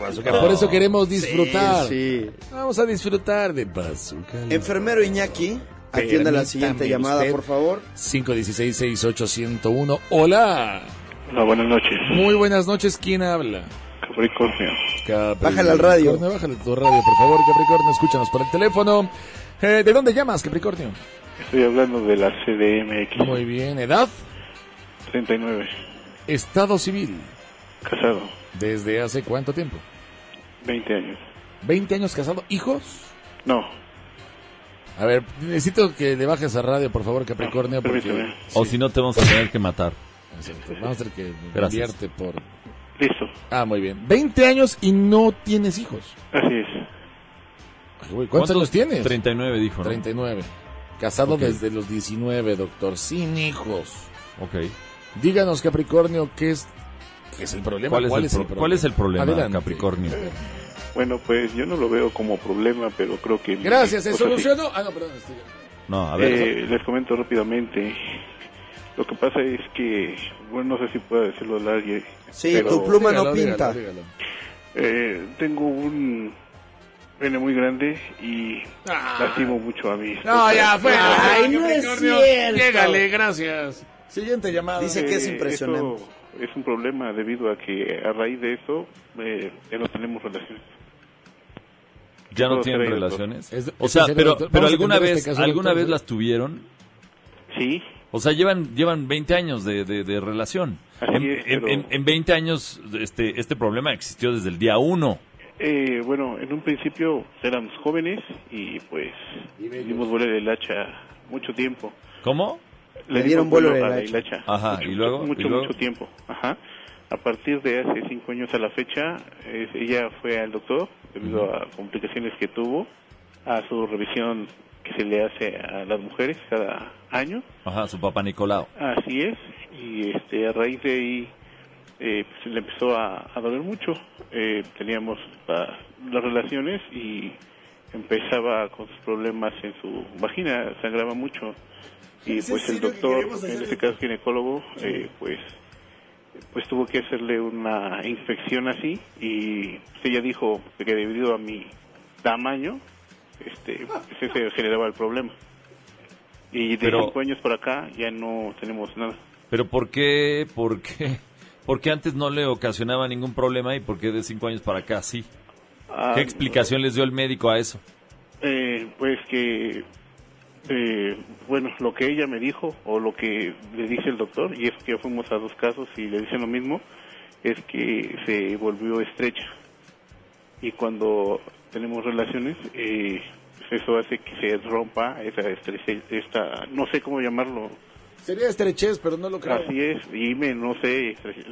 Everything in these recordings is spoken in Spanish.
Bazooka. Por eso queremos disfrutar. Sí. Vamos a disfrutar de Bazooka. Enfermero Iñaki, atienda la siguiente llamada, por favor. 516-68101. Hola. Hola, buenas noches. Muy buenas noches. ¿Quién habla? Capricornio. Bájale al radio. Bájale tu radio, por favor, Capricornio. Escúchanos por el teléfono. ¿De dónde llamas, Capricornio? Estoy hablando de la CDMX. Muy bien. ¿Edad? 39. Estado civil. Casado. ¿Desde hace cuánto tiempo? 20 años. 20 años casado. ¿Hijos? No. A ver, necesito que le bajes a radio, por favor, Capricornio. Permíteme. Sí. O si no, te vamos a tener que matar. Exacto. Vamos a tener que Gracias. enviarte por... Listo. Muy bien. 20 años y no tienes hijos. Así es. Ay, güey, ¿cuántos años tienes? 39 dijo, ¿no? 39. Casado Ok. desde los 19, doctor. Sin hijos. Ok. Díganos, Capricornio, ¿qué es el problema? ¿Cuál es el problema, Adelante. Capricornio? Bueno, pues yo no lo veo como problema, pero creo que... Gracias, ¿se o sea, sí. solucionó? No, perdón. No, a ver. Les comento rápidamente. Lo que pasa es que, bueno, no sé si puedo decirlo al aire. Sí, pero, tu pluma no pinta. Dígalo. Tengo un pene muy grande y lastimo mucho a mi esposa. No, ya fue. Ay, no es cierto. Llégale, gracias. Siguiente llamada. Dice que es impresionante. Esto es un problema debido a que a raíz de eso ya no tenemos relaciones. ¿Ya no puedo tienen hacer ahí, relaciones? doctor? O sea, ¿Es en serio, pero doctor? Vamos a alguna atender vez este caso, alguna doctor. vez las tuvieron. Sí, O sea, llevan 20 años de relación. Así es, pero- En 20 años este problema existió desde el día 1. bueno, en un principio éramos jóvenes y pues dimos vuelo del hacha mucho tiempo. ¿Cómo? Le dieron vuelo a del la hacha. hilacha. Ajá, ¿y luego? Mucho tiempo. Ajá. A partir de hace 5 años a la fecha, ella fue al doctor debido a complicaciones que tuvo, a su revisión que se le hace a las mujeres cada año. Ajá, su papá Nicolau. Así es. Y a raíz de ahí pues, le empezó a doler mucho. Teníamos las relaciones y empezaba con sus problemas en su vagina, sangraba mucho. Y pues el doctor, en este caso ginecólogo, pues tuvo que hacerle una inspección así y ella dijo que debido a mi tamaño, pues ese generaba el problema. Y de Pero- 5 años para acá ya no tenemos nada. Pero ¿por qué antes no le ocasionaba ningún problema y por qué de 5 años para acá sí? ¿Qué explicación les dio el médico a eso? Pues que, bueno, lo que ella me dijo o lo que le dice el doctor, y es que fuimos a 2 casos y le dicen lo mismo, es que se volvió estrecha. Y cuando tenemos relaciones, pues eso hace que se rompa esta, no sé cómo llamarlo. Sería estrechez, pero no lo creo. Así es, dime, no sé,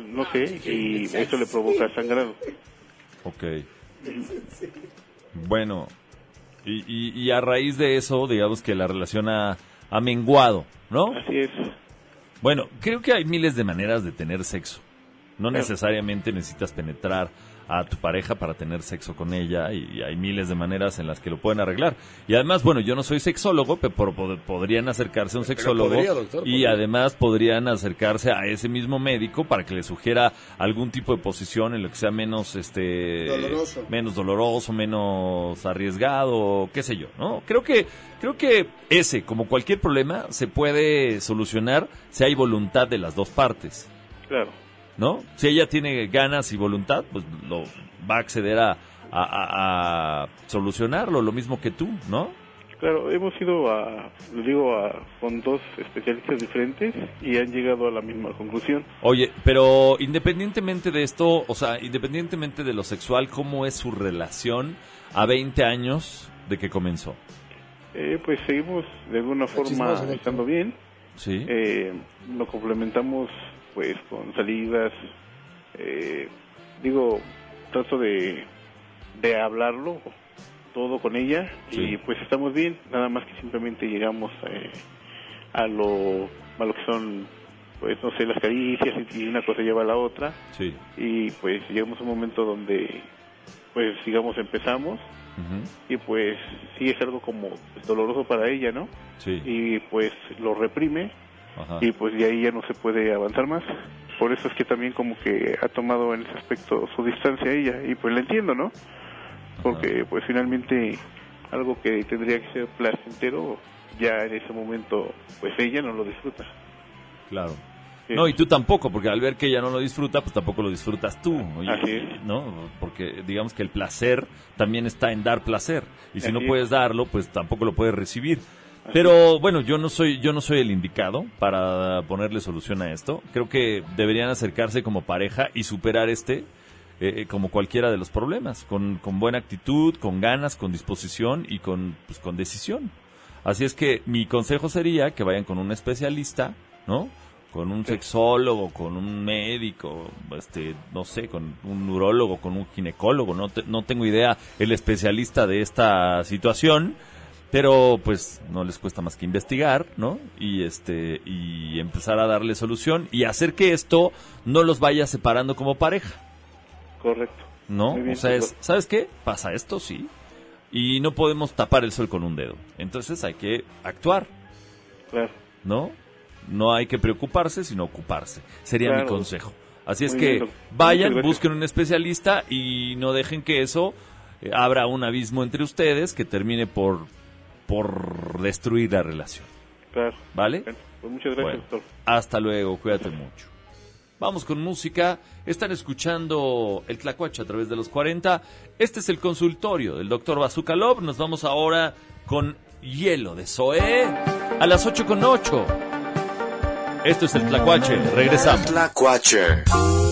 y eso le provoca sangrado. Ok. Bueno, y a raíz de eso, digamos que la relación ha menguado, ¿no? Así es. Bueno, creo que hay miles de maneras de tener sexo. No Claro. necesariamente necesitas penetrar a tu pareja para tener sexo con ella y hay miles de maneras en las que lo pueden arreglar. Y además, bueno, yo no soy sexólogo, pero podrían acercarse a un sexólogo podría, doctor, y podría. además podrían acercarse a ese mismo médico para que le sugiera algún tipo de posición en lo que sea menos Doloroso. menos doloroso, menos arriesgado, qué sé yo, ¿no? Creo que ese, como cualquier problema, se puede solucionar si hay voluntad de las dos partes. Claro. ¿No? Si ella tiene ganas y voluntad, pues lo va a acceder a solucionarlo, lo mismo que tú, ¿no? Claro, hemos ido con 2 especialistas diferentes y han llegado a la misma conclusión. Oye, pero independientemente de esto, o sea, independientemente de lo sexual, ¿cómo es su relación a 20 años de que comenzó? Pues seguimos de alguna forma chismoso, ¿no? estando bien. ¿Sí? Lo complementamos pues con salidas. Trato de hablarlo todo con ella Sí. y pues estamos bien. Nada más que simplemente llegamos a lo que son, pues no sé, las caricias y una cosa lleva a la otra. Sí. Y pues llegamos a un momento donde pues digamos empezamos Ujú. y pues sí es algo como pues, doloroso para ella, ¿no? Sí. Y pues lo reprime Ajá. y pues de ahí ya no se puede avanzar más. por eso es que también como que ha tomado en ese aspecto su distancia ella, y pues la entiendo, ¿no? Porque pues finalmente algo que tendría que ser placentero, ya en ese momento pues ella no lo disfruta. Claro. No, y tú tampoco, porque al ver que ella no lo disfruta, pues tampoco lo disfrutas tú, Así es. ¿no? Porque digamos que el placer también está en dar placer, y si Así no es. puedes darlo, pues tampoco lo puedes recibir. Pero bueno, yo no soy el indicado para ponerle solución a esto. Creo que deberían acercarse como pareja y superar como cualquiera de los problemas, con buena actitud, con ganas, con disposición y con decisión. Así es que mi consejo sería que vayan con un especialista, ¿no? Con un sexólogo, con un médico, no sé, con un urólogo, con un ginecólogo, no tengo idea, el especialista de esta situación, pero pues no les cuesta más que investigar, ¿no? Y empezar a darle solución y hacer que esto no los vaya separando como pareja. Correcto. ¿No? Muy bien, O sea, doctor. ¿sabes qué? Pasa esto, sí. Y no podemos tapar el sol con un dedo. Entonces hay que actuar, Claro. ¿no? No hay que preocuparse, sino ocuparse. Sería Claro. mi consejo. Así es Muy que bien, doctor. vayan, Muchas gracias. busquen un especialista y no dejen que eso abra un abismo entre ustedes que termine por destruir la relación. Claro. ¿Vale? Bueno, pues muchas gracias, Bueno, doctor. hasta luego, cuídate mucho. Vamos con música. Están escuchando el Tlacuache a través de los 40. Este es el consultorio del doctor Bazooka Love. Nos vamos ahora con Hielo de Zoé a las 8:08. Esto es el Tlacuache. Regresamos. Tlacuache.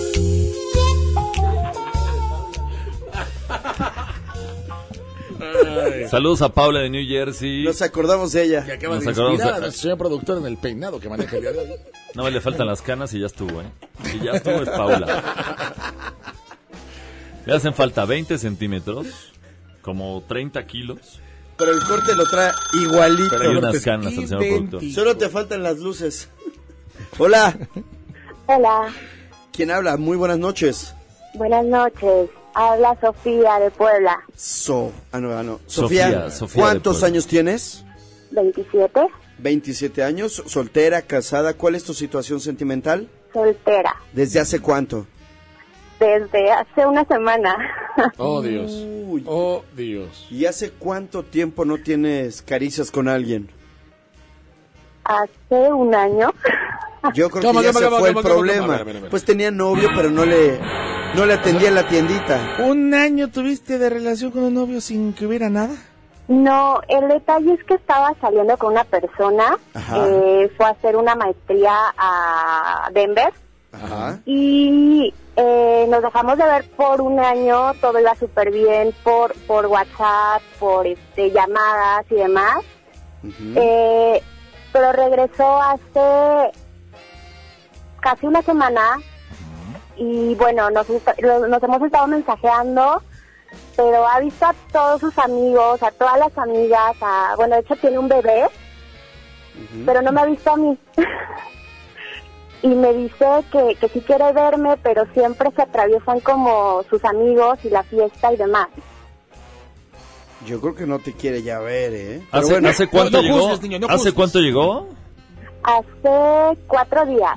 Saludos a Paula de New Jersey. Nos acordamos de ella. Que acaba Nos de acordamos inspirar de- a nuestro señor productor en el peinado que maneja el día de hoy. No le faltan las canas y ya estuvo, ¿eh? Y ya estuvo, es Paula. Le hacen falta 20 centímetros, como 30 kilos. Pero el corte lo trae igualito. Y unas canas al señor productor. Solo te faltan las luces. Hola, Hola, ¿quién habla? Muy buenas noches. buenas noches. Habla Sofía de Puebla, no. Sofía Sofía, de ¿cuántos Puebla. años tienes? 27, 27 años, soltera, casada. ¿Cuál es tu situación sentimental? soltera, ¿Desde hace cuánto? desde hace una semana. Oh, Dios. Uy. Oh, Dios. ¿Y hace cuánto tiempo no tienes caricias con alguien? Hace un año. Yo creo Calma, que ya calma, se calma, fue el calma, calma, problema. calma. A ver. Pues tenía novio, pero no le atendía en la tiendita. ¿Un año tuviste de relación con un novio sin que hubiera nada? No, el detalle es que estaba saliendo con una persona, Ajá. fue a hacer una maestría a Denver Ajá. y nos dejamos de ver por un año, todo iba súper bien por WhatsApp, por llamadas y demás. Ujú. Pero regresó hace casi una semana y bueno, nos hemos estado mensajeando, pero ha visto a todos sus amigos, a todas las amigas, bueno, de hecho tiene un bebé, pero no me ha visto a mí. Y me dice que sí quiere verme, pero siempre se atraviesan como sus amigos y la fiesta y demás. Yo creo que no te quiere ya ver, ¿eh? Pero ¿Hace cuánto no llegó? juzgues, niño, no ¿Hace juzgues. cuánto llegó? Hace 4 días.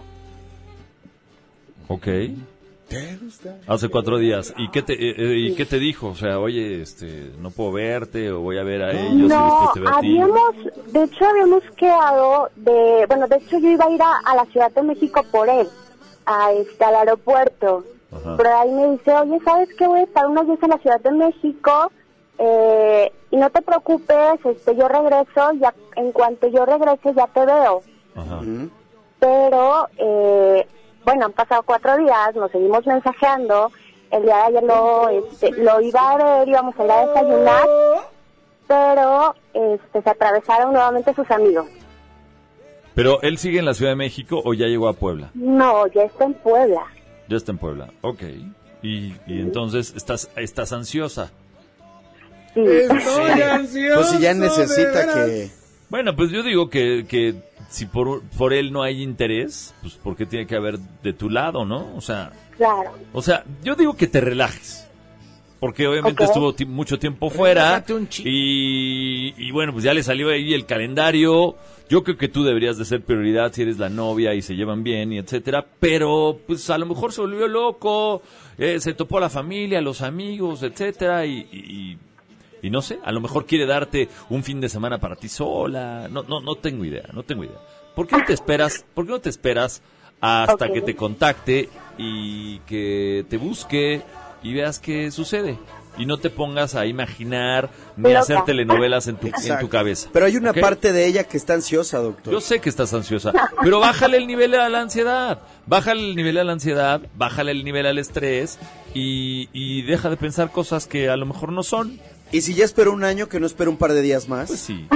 Ok. ¿Te gusta? Hace 4 días. ¿Y qué te dijo? O sea, oye, no puedo verte o voy a ver a ellos y No, después te veo a ti. habíamos quedado de hecho yo iba a ir a la Ciudad de México por él, al aeropuerto. Ajá. Pero ahí me dice, oye, ¿sabes qué? Voy a estar unos días en la Ciudad de México, y no te preocupes, yo regreso, ya en cuanto yo regrese ya te veo. Ajá. Ujú. Pero, bueno, han pasado 4 días, nos seguimos mensajeando. El día de ayer lo iba a ver, íbamos a ir a desayunar, pero se atravesaron nuevamente sus amigos. ¿Pero él sigue en la Ciudad de México o ya llegó a Puebla? No, ya está en Puebla. Ya está en Puebla. Ok. Y entonces estás ansiosa. Sí. Estoy ansioso. Pues si ya de necesita veras. que... Bueno, pues yo digo que si por él no hay interés, pues porque tiene que haber de tu lado, ¿no? O sea, Claro. yo digo que te relajes. porque obviamente Ok. estuvo mucho tiempo fuera Relájate un y bueno, pues ya le salió ahí el calendario. Yo creo que tú deberías de ser prioridad si eres la novia y se llevan bien y etcétera, pero pues a lo mejor se volvió loco, se topó a la familia, a los amigos, etcétera y no sé, a lo mejor quiere darte un fin de semana para ti sola. No tengo idea. ¿Por qué no te esperas? Hasta Ok. que te contacte y que te busque y veas qué sucede? Y no te pongas a imaginar ni a Loca. hacer telenovelas en tu Exacto. cabeza. Pero hay una ¿ok? parte de ella que está ansiosa, doctor. Yo sé que estás ansiosa, pero bájale el nivel a la ansiedad. Bájale el nivel a la ansiedad, bájale el nivel al estrés y deja de pensar cosas que a lo mejor no son. Y si ya esperó un año, que no espera un par de días más. Pues sí.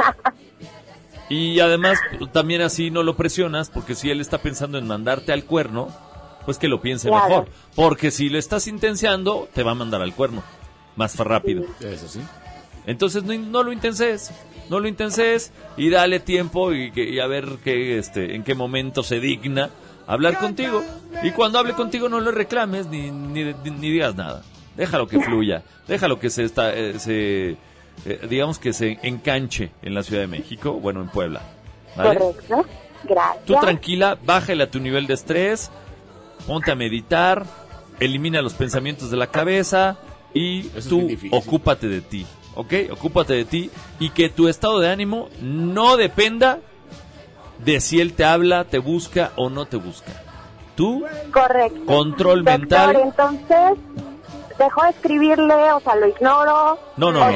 Y además, también así no lo presionas, porque si él está pensando en mandarte al cuerno, pues que lo piense Claro. mejor. Porque si lo estás intenciando, te va a mandar al cuerno más rápido. Eso sí. Entonces no lo intenses. No lo intenses y dale tiempo y a ver en qué momento se digna hablar contigo. Y cuando hable contigo no le reclames ni digas nada. Déjalo que fluya. Déjalo que digamos que se enganche en la Ciudad de México, bueno, en Puebla. ¿Vale? Correcto. Gracias. Tú tranquila, bájale a tu nivel de estrés, ponte a meditar, elimina los pensamientos de la cabeza y Eso es tú bien difícil. ocúpate de ti, ¿ok? Ocúpate de ti y que tu estado de ánimo no dependa de si él te habla, te busca o no te busca. Tú, Correcto. control Doctor, mental. entonces, ¿dejó de escribirle? O sea, ¿lo ignoro? No lo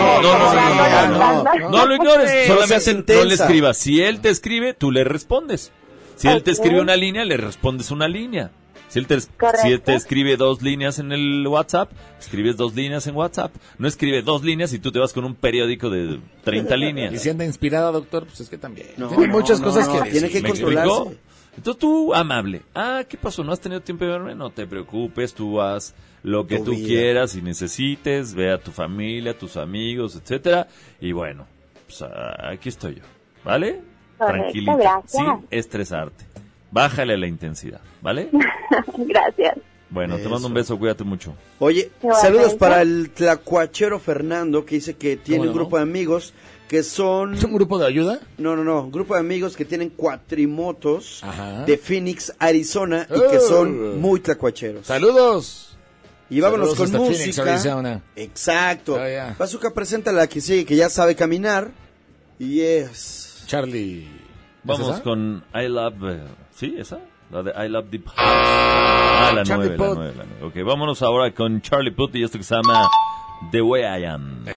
ignores, seas solamente no le intensa. escribas. Si él te escribe, tú le respondes. Si él te Ok. escribe una línea, le respondes una línea. Si él Correcto. te escribe 2 líneas en el WhatsApp, escribes 2 líneas en WhatsApp. No escribe 2 líneas y tú te vas con un periódico de 30 Y líneas. si anda inspirada, doctor, pues es que también. No, Tiene muchas no, cosas no, que no, decir. tiene que ¿Me controlarse. explicó? Entonces tú, amable. ¿Qué pasó? ¿No has tenido tiempo de verme? No te preocupes, tú haz lo que Tu tú vida. quieras y necesites, ve a tu familia, a tus amigos, etcétera. Y bueno, pues aquí estoy yo, ¿vale? Correcto, Tranquilita, gracias. sin estresarte. Bájale la intensidad, ¿vale? Gracias. Bueno, te Eso. mando un beso, cuídate mucho. Oye, Igualmente. saludos para el tlacuachero Fernando, que dice que tiene ¿Cómo un no? grupo de amigos que son... ¿Es un grupo de ayuda? No, un grupo de amigos que tienen cuatrimotos Ajá. de Phoenix, Arizona, y que son muy tlacuacheros. Saludos. Y vámonos Saludos con hasta Phoenix, música. Arizona. Exacto. Oh, yeah. Bazooka presenta la que sigue, que ya sabe caminar. Y es... Charlie. ¿Es Vamos esa? con I Love... ¿Sí? ¿Esa? La de I Love Deep House. La Charlie 9, la Puth. 9. Ok, vámonos ahora con Charlie Puth y esto que se llama The Way I Am.